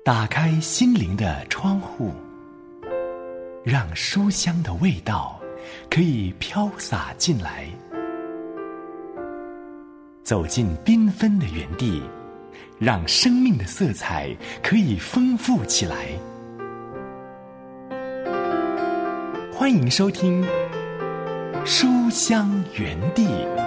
打开心灵的窗户，让书香的味道可以飘洒进来。走进缤纷的园地，让生命的色彩可以丰富起来。欢迎收听书香园地。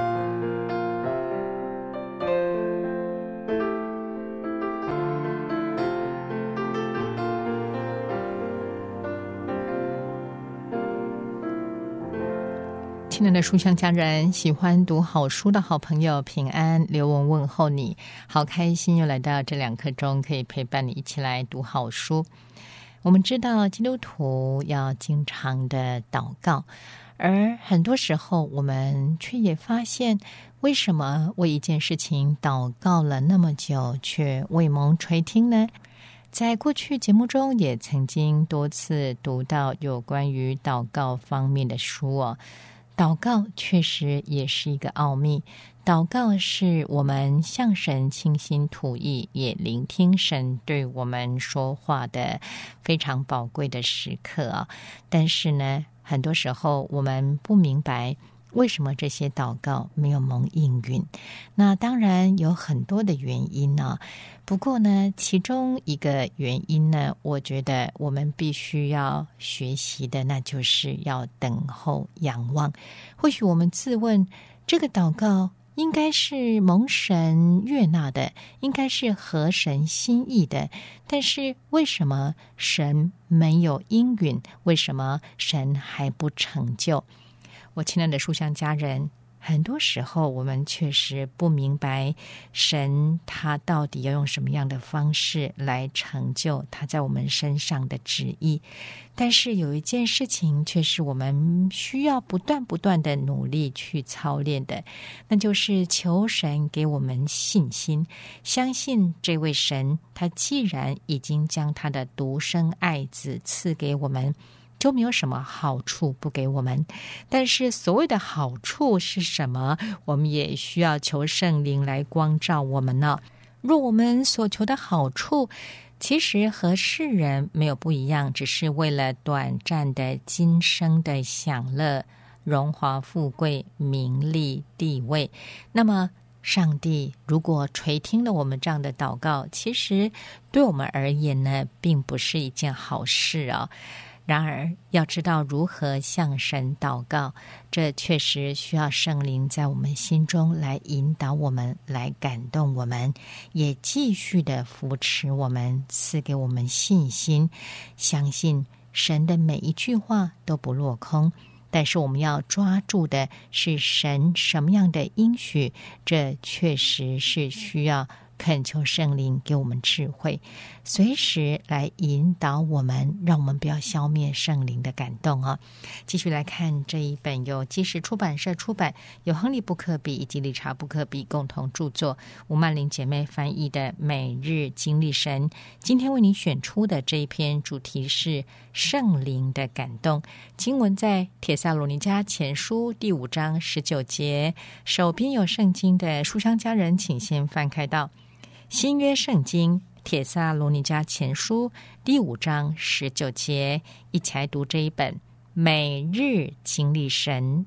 亲爱的书香家人，喜欢读好书的好朋友平安，刘雯问候你，好开心又来到这2刻钟，可以陪伴你一起来读好书。我们知道基督徒要经常的祷告，而很多时候我们却也发现，为什么为一件事情祷告了那么久却未蒙垂听呢？在过去节目中也曾经多次读到有关于祷告方面的书哦。祷告确实也是一个奥秘，祷告是我们向神倾心吐意，也聆听神对我们说话的非常宝贵的时刻啊。但是呢，很多时候我们不明白为什么这些祷告没有蒙应允。那当然有很多的原因呢，不过呢，其中一个原因呢，我觉得我们必须要学习的，那就是要等候仰望。或许我们自问，这个祷告应该是蒙神悦纳的，应该是合神心意的，但是为什么神没有应允？为什么神还不成就？我亲爱的书香家人，很多时候我们确实不明白神他到底要用什么样的方式来成就他在我们身上的旨意，但是有一件事情却是我们需要不断的努力去操练的，那就是求神给我们信心，相信这位神他既然已经将他的独生爱子赐给我们，就没有什么好处不给我们。但是所谓的好处是什么，我们也需要求圣灵来光照我们呢。若我们所求的好处其实和世人没有不一样，只是为了短暂的今生的享乐、荣华富贵、名利地位，那么上帝如果垂听了我们这样的祷告，其实对我们而言呢，并不是一件好事啊。然而要知道如何向神祷告，这确实需要圣灵在我们心中来引导我们，来感动我们，也继续的扶持我们，赐给我们信心，相信神的每一句话都不落空。但是我们要抓住的是神什么样的应许，这确实是需要恳求圣灵给我们智慧，随时来引导我们，让我们不要消灭圣灵的感动啊！继续来看这一本由基石出版社出版，由亨利·布克比以及理查·布克比共同著作，吴曼玲姐妹翻译的《每日经历神》。今天为您选出的这一篇主题是圣灵的感动，经文在帖撒罗尼迦前书第5章19节。手边有圣经的书香家人，请先翻开到新约圣经帖撒罗尼迦前书第5章19节，一起来读这一本每日经历神。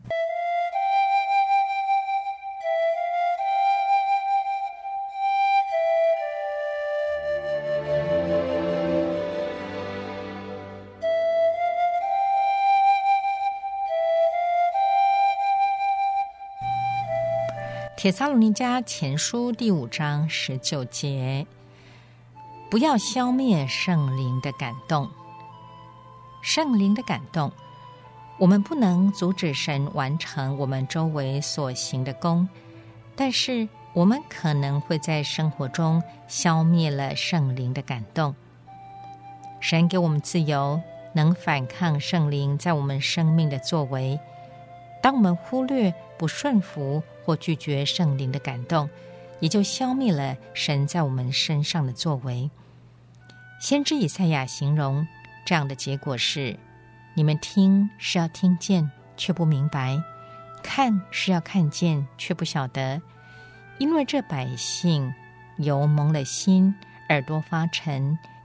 帖撒罗尼迦前书第5章19节，不要消灭圣灵的感动。圣灵的感动，我们不能阻止神完成我们周围所行的工，但是我们可能会在生活中消灭了圣灵的感动。神给我们自由，能反抗圣灵在我们生命的作为。当我们忽略、不顺服或拒绝圣灵的感动，也就消灭了神在我们身上的作为。先知以赛亚形容这样的结果是：你们听是要听见，却不明白；看是要看见，却不晓得。因为这百姓油蒙了心，耳朵发沉，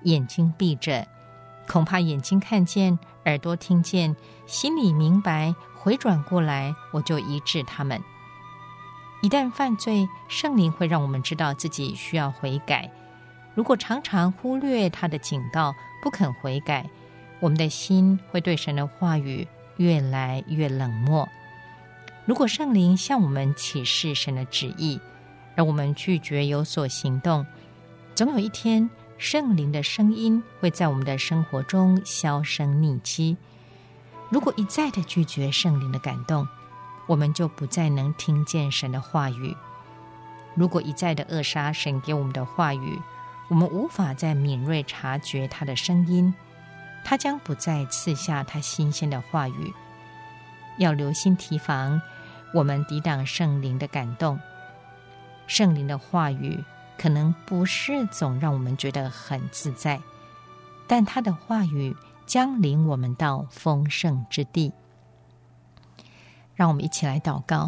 眼睛闭着，恐怕眼睛看见，耳朵听见，心里明白，回转过来，我就医治他们。一旦犯罪，圣灵会让我们知道自己需要悔改。如果常常忽略他的警告，不肯悔改，我们的心会对神的话语越来越冷漠。如果圣灵向我们启示神的旨意，而我们拒绝有所行动，总有一天圣灵的声音会在我们的生活中销声匿迹。如果一再的拒绝圣灵的感动，我们就不再能听见神的话语。如果一再的扼杀神给我们的话语，我们无法再敏锐察觉他的声音，他将不再赐下他新鲜的话语。要留心提防，我们抵挡圣灵的感动。圣灵的话语可能不是总让我们觉得很自在，但他的话语将领我们到丰盛之地。让我们一起来祷告。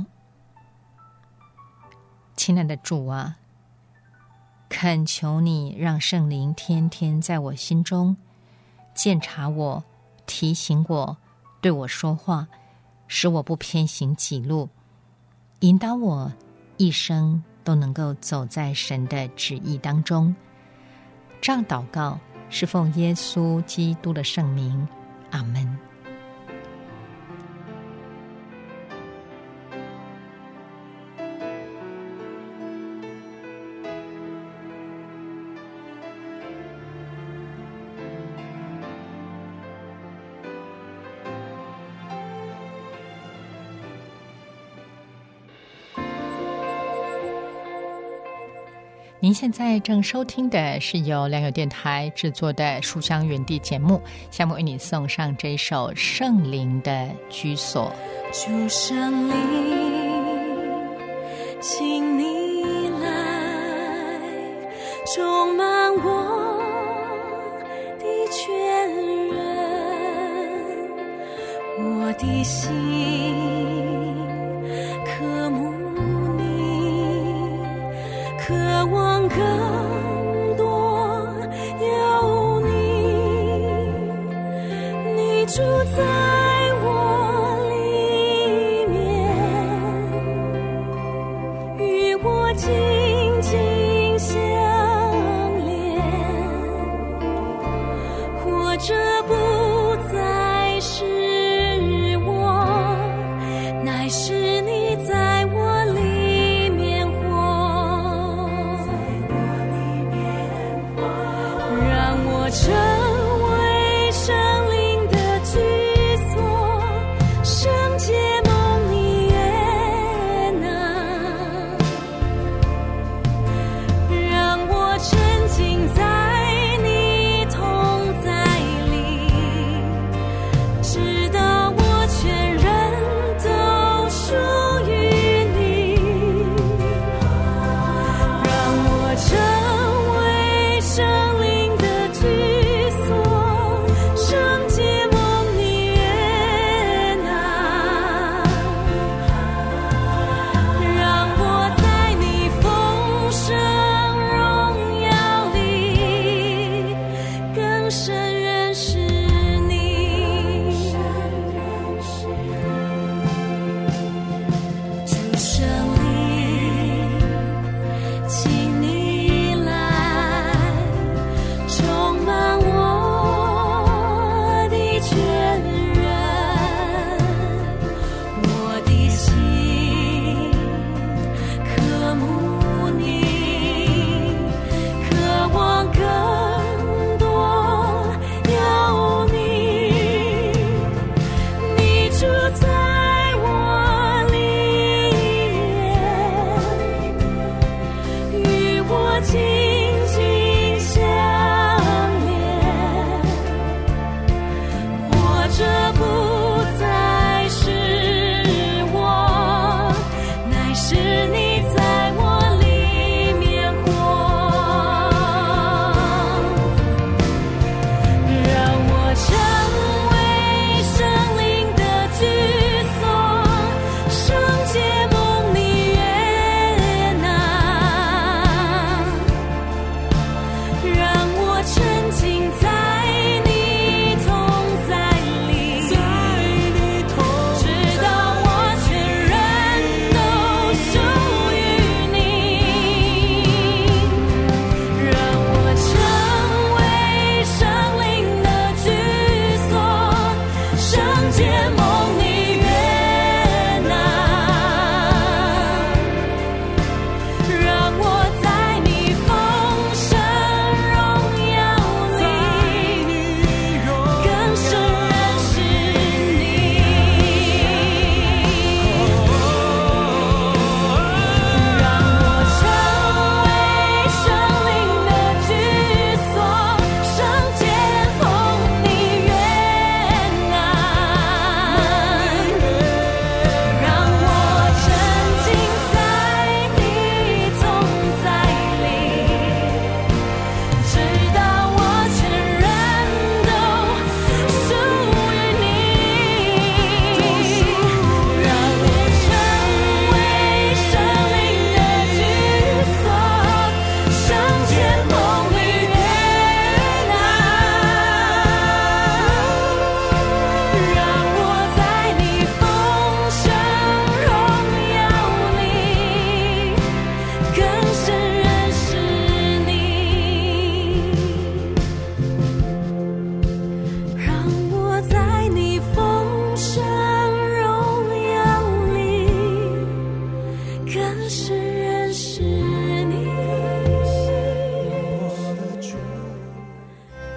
亲爱的主啊，恳求你让圣灵天天在我心中鉴察我，提醒我，对我说话，使我不偏行己路，引导我一生都能够走在神的旨意当中。这样祷告是奉耶稣基督的圣名，阿们。您现在正收听的是由良友电台制作的书香园地节目，下面为你送上这一首《圣灵的居所》。 主圣灵，请你来充满我的全人，我的心渴慕你，渴望更多有你，你住在我里面，与我紧紧相连，活着不再是我，乃是你在我里面活，让我成为圣灵的居所，圣洁蒙你悦纳，让我沉浸在你同在里，直到我全人都属于你，让我成为圣灵的居所，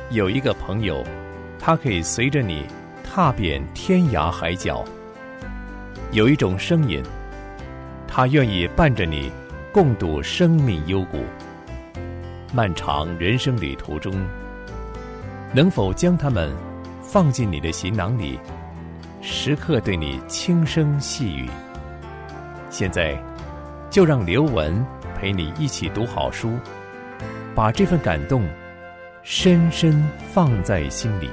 有一个朋友，他可以随着你踏遍天涯海角；有一种声音，他愿意伴着你共度生命幽谷。漫长人生旅途中，能否将他们放进你的行囊里，时刻对你轻声细语？现在就让刘文陪你一起读好书，把这份感动深深放在心里。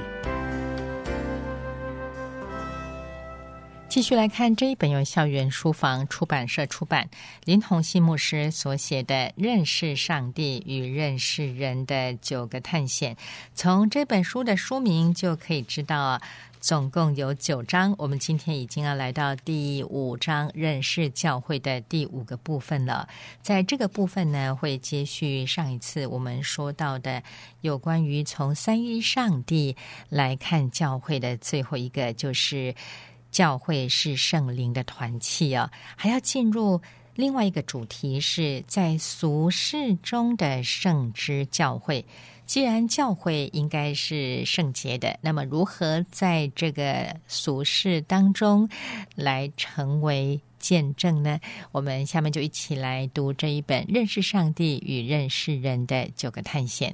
继续来看这一本由校园书房出版社出版，林鸿信牧师所写的《认识上帝与认识人的9个探险》。从这本书的书名就可以知道，总共有9章，我们今天已经要来到第5章，认识教会的第5个部分了。在这个部分呢，会接续上一次我们说到的有关于从三一上帝来看教会的最后一个，就是教会是圣灵的团契啊，还要进入另外一个主题，是在俗世中的圣之教会。既然教会应该是圣洁的，那么如何在这个俗世当中来成为见证呢？我们下面就一起来读这一本《认识上帝与认识人的9个探险》。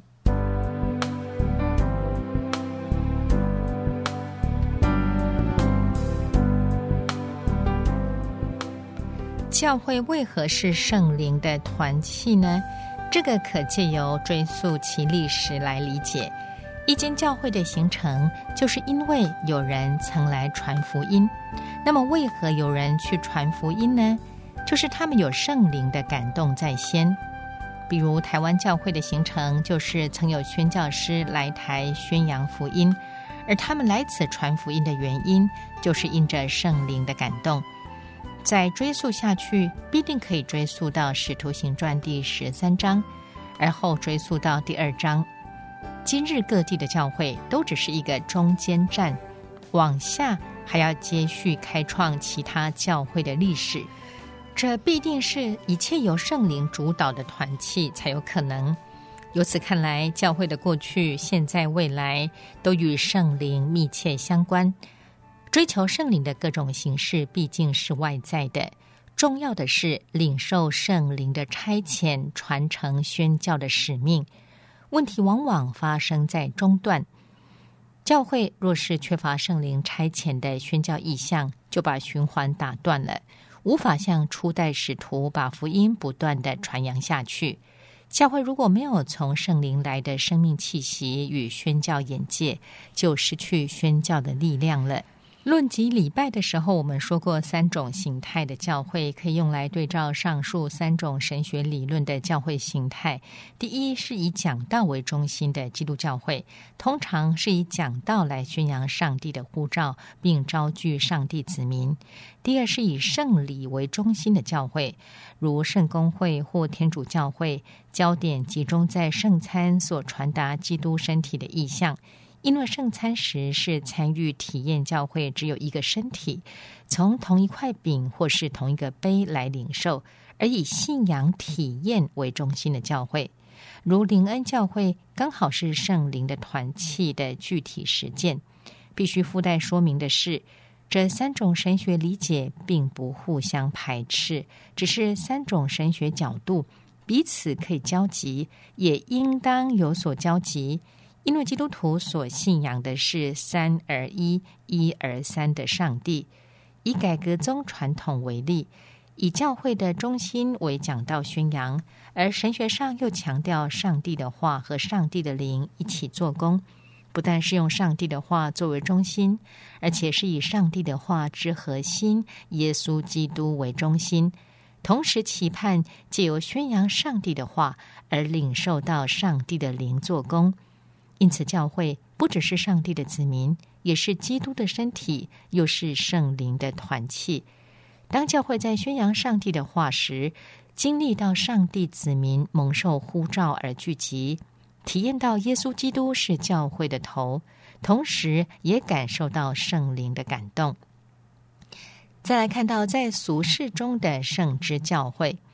教会为何是圣灵的团契呢？这个可借由追溯其历史来理解。一间教会的形成，就是因为有人曾来传福音。那么为何有人去传福音呢？就是他们有圣灵的感动在先。比如台湾教会的形成，就是曾有宣教师来台宣扬福音，而他们来此传福音的原因，就是因着圣灵的感动。再追溯下去，必定可以追溯到《使徒行传》第13章，而后追溯到第2章。今日各地的教会都只是一个中间站，往下还要接续开创其他教会的历史。这必定是一切由圣灵主导的团契才有可能。由此看来，教会的过去、现在、未来都与圣灵密切相关。追求圣灵的各种形式毕竟是外在的，重要的是领受圣灵的差遣，传承宣教的使命。问题往往发生在中段。教会若是缺乏圣灵差遣的宣教意向，就把循环打断了，无法像初代使徒把福音不断地传扬下去。教会如果没有从圣灵来的生命气息与宣教眼界，就失去宣教的力量了。论及礼拜的时候，我们说过3种形态的教会可以用来对照上述3种神学理论的教会形态。第一是以讲道为中心的基督教会，通常是以讲道来宣扬上帝的呼召，并招聚上帝子民。第二是以圣礼为中心的教会，如圣公会或天主教会，焦点集中在圣餐所传达基督身体的意象。因为圣餐时是参与体验教会只有一个身体，从同一块饼或是同一个杯来领受，而以信仰体验为中心的教会，如灵恩教会刚好是圣灵的团契的具体实践。必须附带说明的是，这3种神学理解并不互相排斥，只是3种神学角度彼此可以交集，也应当有所交集。因为基督徒所信仰的是3而1、1而3的上帝。以改革宗传统为例，以教会的中心为讲道宣扬，而神学上又强调上帝的话和上帝的灵一起做工。不但是用上帝的话作为中心，而且是以上帝的话之核心耶稣基督为中心，同时期盼藉由宣扬上帝的话而领受到上帝的灵做工。因此教会不只是上帝的子民，也是基督的身体，又是圣灵的团契。当教会在宣扬上帝的话时，经历到上帝子民蒙受呼召而聚集，体验到耶稣基督是教会的头，同时也感受到圣灵的感动。再来看到在俗世中的圣之教会，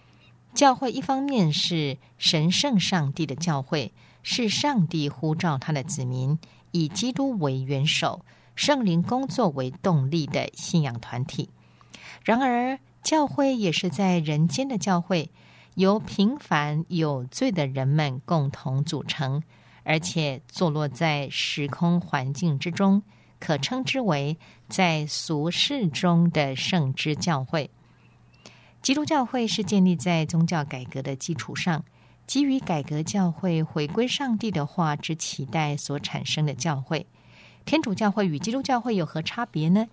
教会一方面是神圣上帝的教会，是上帝呼召他的子民以基督为元首、圣灵工作为动力的信仰团体。然而，教会也是在人间的教会，由平凡有罪的人们共同组成，而且坐落在时空环境之中，可称之为在俗世中的圣之教会。基督教会是建立在宗教改革的基础上，基于改革教会回归上帝的话之期待所产生的教会。天主教会与基督教会有何差别呢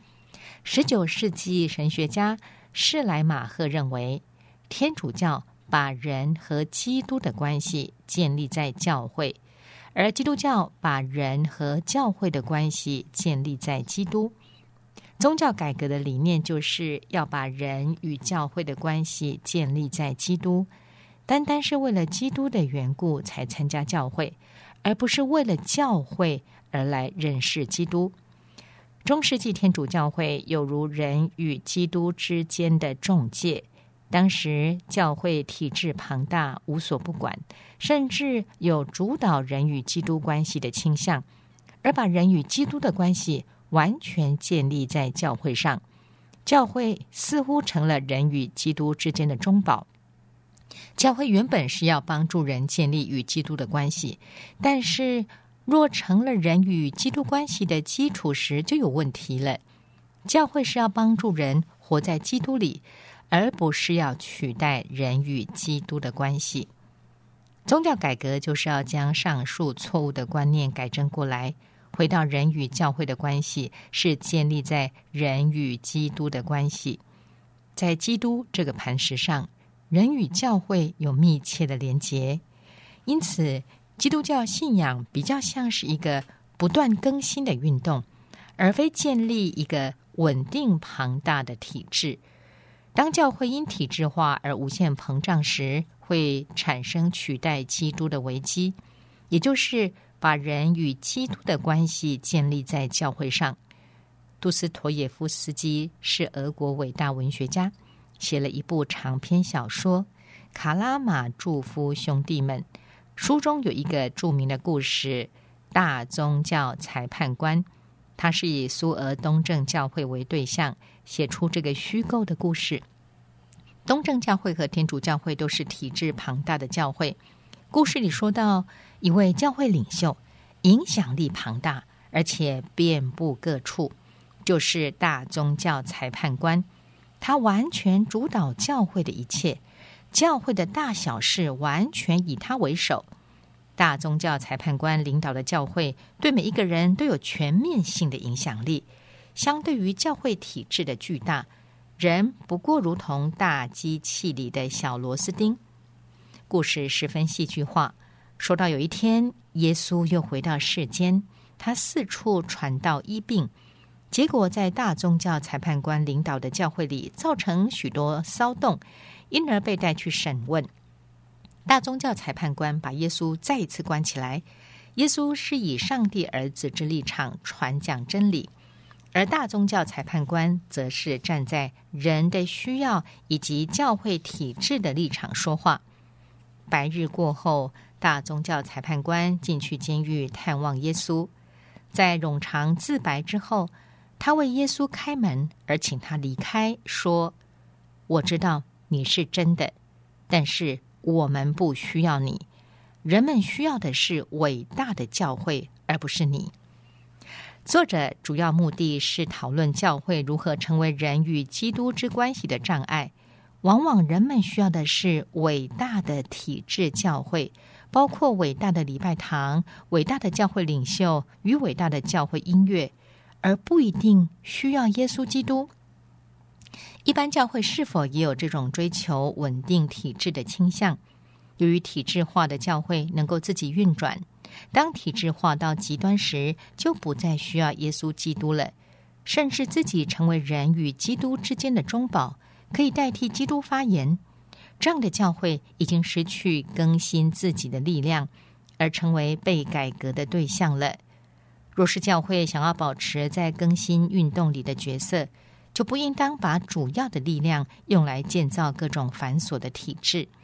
？19世纪神学家施莱马赫认为，天主教把人和基督的关系建立在教会，而基督教把人和教会的关系建立在基督。宗教改革的理念就是要把人与教会的关系建立在基督，单单是为了基督的缘故才参加教会，而不是为了教会而来认识基督。中世纪天主教会有如人与基督之间的中介，当时教会体制庞大，无所不管，甚至有主导人与基督关系的倾向，而把人与基督的关系完全建立在教会上。教会似乎成了人与基督之间的中保。教会原本是要帮助人建立与基督的关系，但是若成了人与基督关系的基础时，就有问题了。教会是要帮助人活在基督里，而不是要取代人与基督的关系。宗教改革就是要将上述错误的观念改正过来，回到人与教会的关系是建立在人与基督的关系。在基督这个磐石上，人与教会有密切的连结，因此基督教信仰比较像是一个不断更新的运动，而非建立一个稳定庞大的体制。当教会因体制化而无限膨胀时，会产生取代基督的危机，也就是把人与基督的关系建立在教会上。杜斯妥也夫斯基是俄国伟大文学家，写了一部长篇小说《卡拉马祝夫兄弟们》。书中有一个著名的故事，大宗教裁判官，他是以苏俄东正教会为对象，写出这个虚构的故事。东正教会和天主教会都是体制庞大的教会。故事里说到一位教会领袖，影响力庞大，而且遍布各处，就是大宗教裁判官。他完全主导教会的一切，教会的大小事完全以他为首。大宗教裁判官领导的教会对每一个人都有全面性的影响力，相对于教会体制的巨大，人不过如同大机器里的小螺丝钉。故事十分戏剧化，说到有一天耶稣又回到世间，他四处传道医病，结果在大宗教裁判官领导的教会里造成许多骚动，因而被带去审问。大宗教裁判官把耶稣再一次关起来。耶稣是以上帝儿子之立场传讲真理，而大宗教裁判官则是站在人的需要以及教会体制的立场说话。白日过后，大宗教裁判官进去监狱探望耶稣，在冗长自白之后，他为耶稣开门，而请他离开，说：我知道你是真的，但是我们不需要你，人们需要的是伟大的教会，而不是你。作者主要目的是讨论教会如何成为人与基督之关系的障碍。往往人们需要的是伟大的体制教会，包括伟大的礼拜堂、伟大的教会领袖与伟大的教会音乐，而不一定需要耶稣基督。一般教会是否也有这种追求稳定体制的倾向？由于体制化的教会能够自己运转，当体制化到极端时，就不再需要耶稣基督了，甚至自己成为人与基督之间的中保，可以代替基督发言。这样的教会已经失去更新自己的力量，而成为被改革的对象了。若是教会想要保持在更新运动里的角色，就不应当把主要的力量用来建造各种繁琐的体制，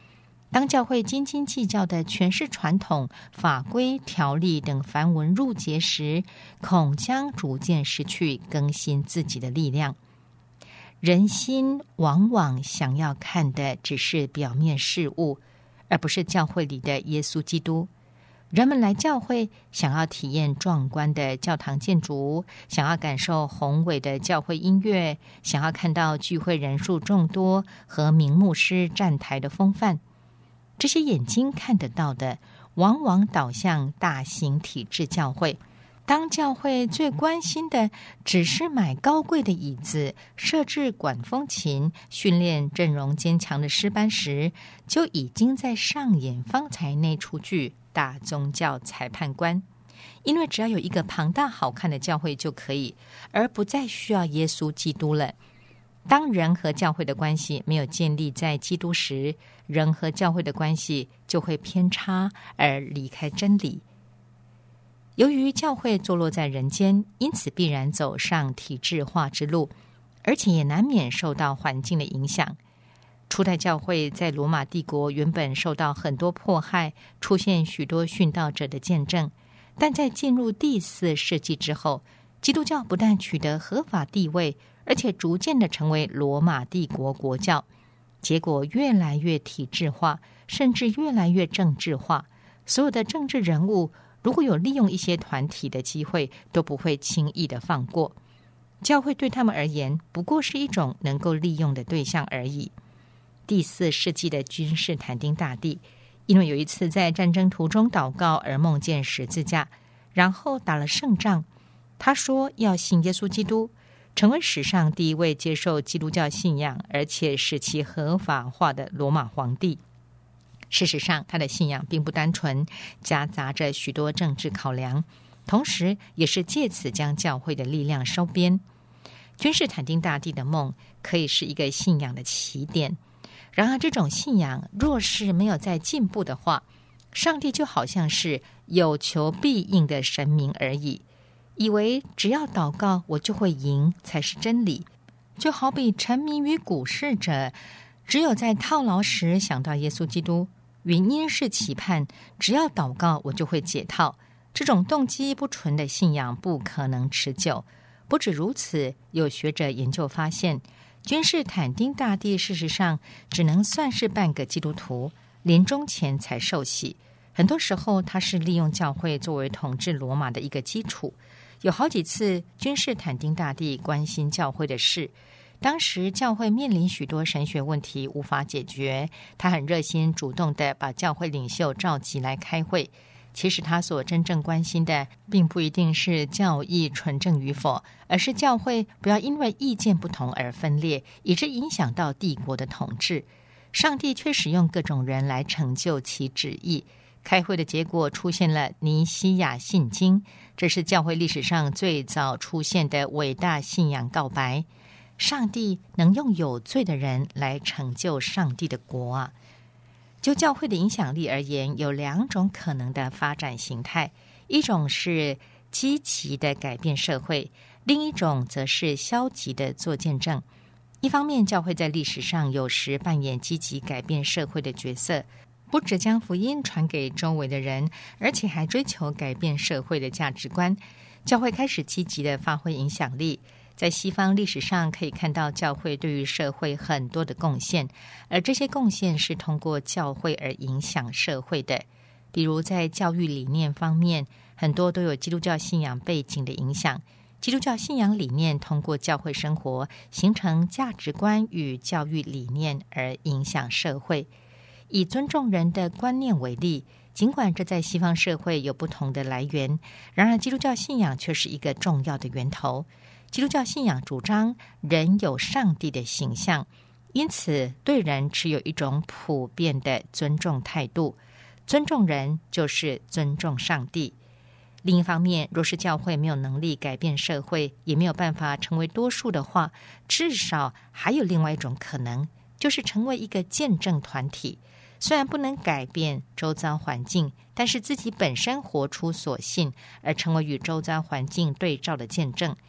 当教会斤斤计较的全是传统、法规、条例等繁文缛节时，恐将逐渐失去更新自己的力量。人心往往想要看的只是表面事物，而不是教会里的耶稣基督。人们来教会，想要体验壮观的教堂建筑，想要感受宏伟的教会音乐，想要看到聚会人数众多和名牧师站台的风范。这些眼睛看得到的，往往导向大型体制教会。当教会最关心的只是买高贵的椅子、设置管风琴、训练阵容坚强的诗班时，就已经在上演方才那出剧大宗教裁判官。因为只要有一个庞大好看的教会就可以，而不再需要耶稣基督了。当人和教会的关系没有建立在基督时，人和教会的关系就会偏差而离开真理。由于教会坐落在人间，因此必然走上体制化之路，而且也难免受到环境的影响。初代教会在罗马帝国原本受到很多迫害，出现许多殉道者的见证，但在进入第4世纪之后，基督教不但取得合法地位，而且逐渐的成为罗马帝国国教，结果越来越体制化，甚至越来越政治化。所有的政治人物如果有利用一些团体的机会，都不会轻易的放过。教会对他们而言，不过是一种能够利用的对象而已。第4世纪的君士坦丁大帝，因为有一次在战争途中祷告而梦见十字架，然后打了胜仗。他说要信耶稣基督，成为史上第一位接受基督教信仰而且使其合法化的罗马皇帝。事实上，他的信仰并不单纯，夹杂着许多政治考量，同时也是借此将教会的力量收编。君士坦丁大帝的梦可以是一个信仰的起点，然而这种信仰若是没有再进步的话，上帝就好像是有求必应的神明而已，以为只要祷告我就会赢才是真理。就好比沉迷于股市者，只有在套牢时想到耶稣基督，原因是期盼只要祷告我就会解套。这种动机不纯的信仰不可能持久。不止如此，有学者研究发现，君士坦丁大帝事实上只能算是半个基督徒，临终前才受洗。很多时候他是利用教会作为统治罗马的一个基础。有好几次君士坦丁大帝关心教会的事，当时教会面临许多神学问题无法解决，他很热心主动地把教会领袖召集来开会。其实他所真正关心的并不一定是教义纯正与否，而是教会不要因为意见不同而分裂，以致影响到帝国的统治。上帝却使用各种人来成就其旨意。开会的结果出现了尼西亚信经，这是教会历史上最早出现的伟大信仰告白。上帝能用有罪的人来成就上帝的国啊！就教会的影响力而言，有2种可能的发展形态，一种是积极的改变社会，另一种则是消极的做见证。一方面，教会在历史上有时扮演积极改变社会的角色，不只将福音传给周围的人，而且还追求改变社会的价值观。教会开始积极的发挥影响力。在西方历史上可以看到教会对于社会很多的贡献，而这些贡献是通过教会而影响社会的。比如在教育理念方面，很多都有基督教信仰背景的影响。基督教信仰理念通过教会生活形成价值观与教育理念而影响社会。以尊重人的观念为例，尽管这在西方社会有不同的来源，然而基督教信仰却是一个重要的源头。基督教信仰主张人有上帝的形象，因此对人持有一种普遍的尊重态度。尊重人就是尊重上帝。另一方面，若是教会没有能力改变社会，也没有办法成为多数的话，至少还有另外一种可能，就是成为一个见证团体。虽然不能改变周遭环境，但是自己本身活出所信，而成为与周遭环境对照的见证。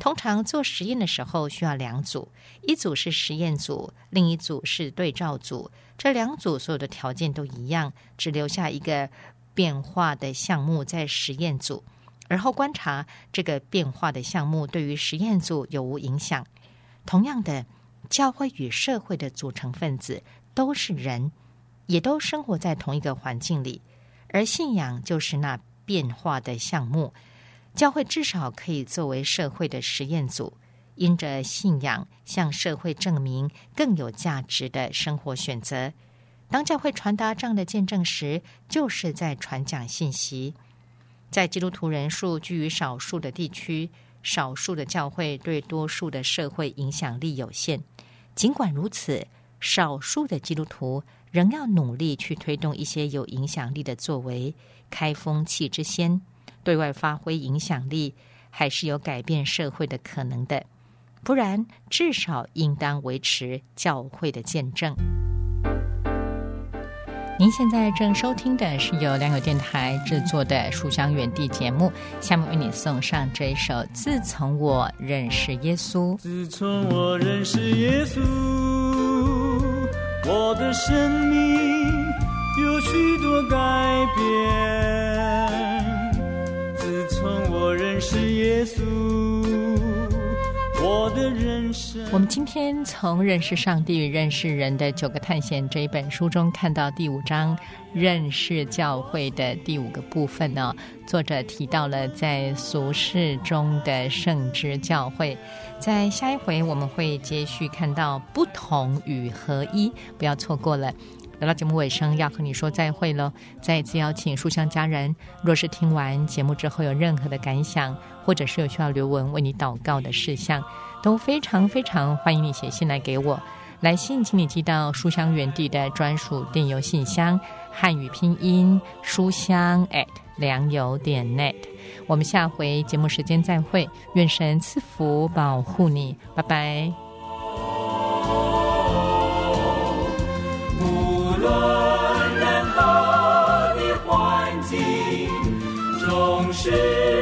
通常做实验的时候需要2组，一组是实验组，另一组是对照组。这2组所有的条件都一样，只留下一个变化的项目在实验组，而后观察这个变化的项目对于实验组有无影响。同样的，教会与社会的组成分子都是人，也都生活在同一个环境里，而信仰就是那变化的项目。教会至少可以作为社会的实验组，因着信仰向社会证明更有价值的生活选择。当教会传达这样的见证时，就是在传讲信息。在基督徒人数居于少数的地区，少数的教会对多数的社会影响力有限。尽管如此，少数的基督徒仍要努力去推动一些有影响力的作为，开风气之先，对外发挥影响力，还是有改变社会的可能的。不然，至少应当维持教会的见证。您现在正收听的是由良友电台制作的《书香园地》节目，下面为你送上这一首《自从我认识耶稣》。 自从我认识耶稣，我的生命有许多改变。自从我认识耶稣，我的人生。 我们今天从《认识上帝与认识人的9个探险》这一本书中看到第5章认识教会的第5个部分呢，作者提到了在俗世中的圣之教会。在下一回我们会接续看到不同与合一，不要错过了。来到节目尾声，要和你说再会了。再一次邀请书香家人，若是听完节目之后有任何的感想，或者是有需要留文为你祷告的事项，都非常非常欢迎你写信来给我。来信请你寄到书香园地的专属电邮信箱，汉语拼音书香良友.net。我们下回节目时间再会，愿神赐福保护你，拜拜。 无论任何的环境，总是